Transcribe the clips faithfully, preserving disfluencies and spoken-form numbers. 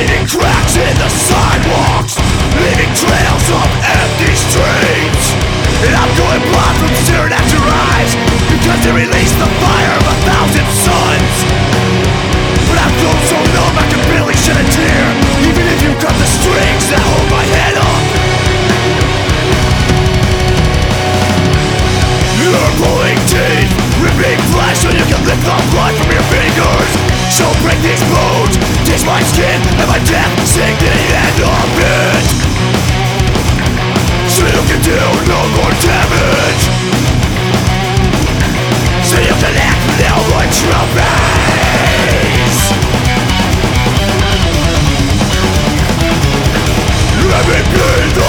Fading cracks in the sidewalks, leaving trails of empty streets. And I'm going blind from staring at your eyes, because they release the fire of a thousand suns. But I've grown so numb I can barely shed a tear, even if you cut the strings that hold my head up. You're pulling teeth, ripping flesh so you can lick the blood from your fingers. So break these bones, taste my skin, and my death sing the end of it. So you can do no more damage, so you can act now like trophies. Let me be the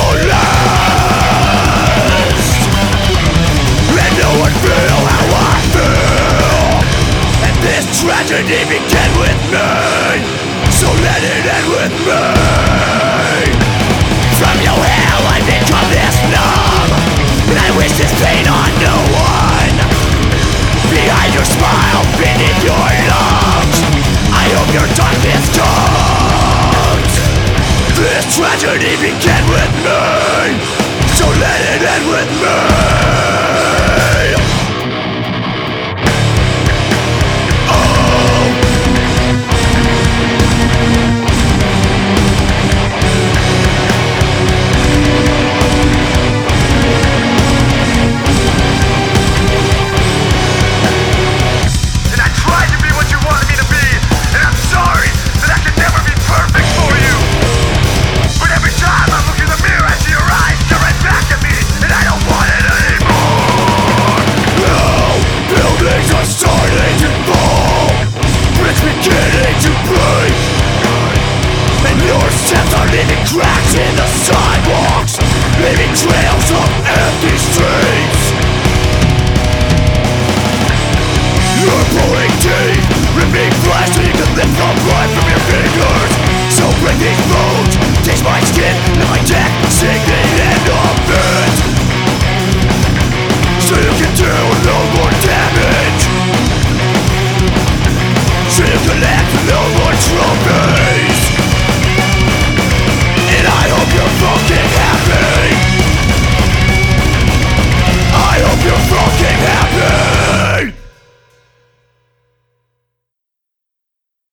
last, and no one feel how I feel. And this tragedy began with me, so let it end with me. From your hell I become this numb, and I wish this pain on no one. Behind your smile, beneath your lungs, I hope your darkness comes. This tragedy began with me, so let it end with me.